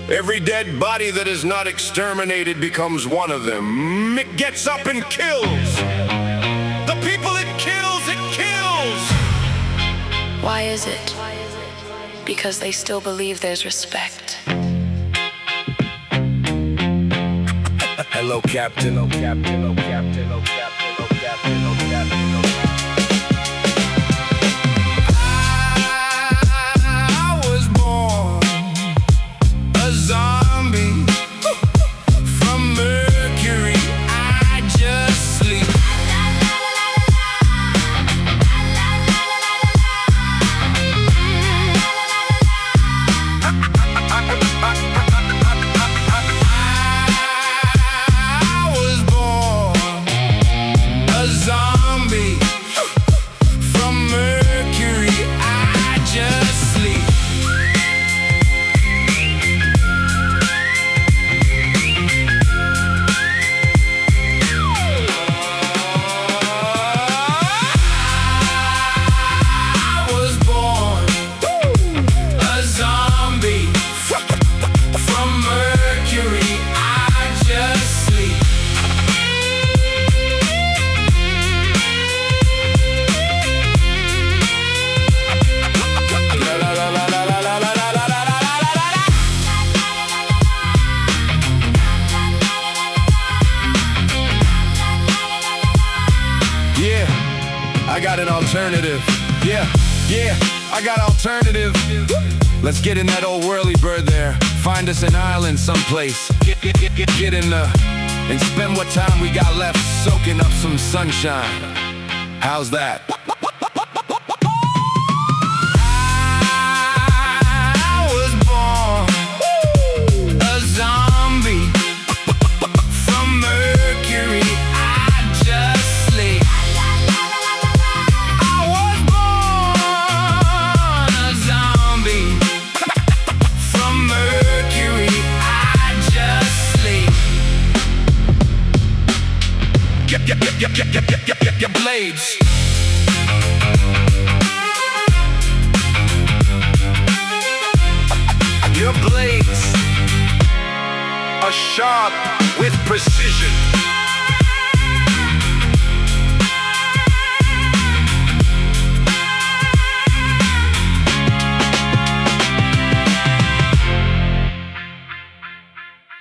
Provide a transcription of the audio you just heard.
Every dead body that is not exterminated becomes one of them. It gets up and kills. The people it kills, it kills. Why is it? Because they still believe there's respect. Hello, Captain. Hello, Captain. Hello, Captain. Hello, Captain. Hello, Captain. Hello, Captain. Hello, Captain. I was born a zombie from Mercury. I just sleep. I got an alternative. Yeah, I got alternative. Let's get in that old whirlybird there. Find us an island someplace. Get in the and spend what time we got left soaking up some sunshine. How's that? I was born a zombie from Mercury. I just sleep. Your blades. Your blades are sharp with precision.